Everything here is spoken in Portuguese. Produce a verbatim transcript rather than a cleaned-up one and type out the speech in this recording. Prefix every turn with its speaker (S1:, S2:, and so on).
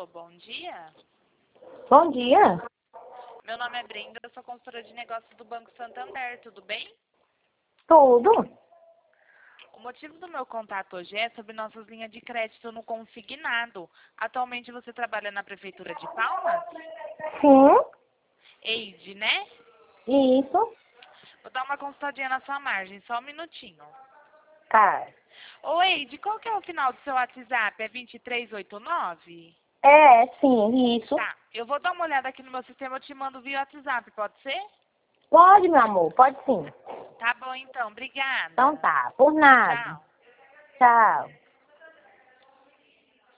S1: Alô, bom dia.
S2: Bom dia.
S1: Meu nome é Brenda, eu sou consultora de negócios do Banco Santander, tudo bem?
S2: Tudo?
S1: O motivo do meu contato hoje é sobre nossas linhas de crédito no consignado. Atualmente você trabalha na Prefeitura de Palmas?
S2: Sim.
S1: Eide, né?
S2: Isso.
S1: Vou dar uma consultadinha na sua margem, só um minutinho.
S2: Tá.
S1: Ô, Eide, qual que é o final do seu WhatsApp? É vinte e três oitenta e nove?
S2: É, sim, isso.
S1: Tá, eu vou dar uma olhada aqui no meu sistema, eu te mando via WhatsApp, pode ser?
S2: Pode, meu amor, pode sim.
S1: Tá bom então, obrigada.
S2: Então tá, por nada.
S1: Tchau.
S2: Tchau.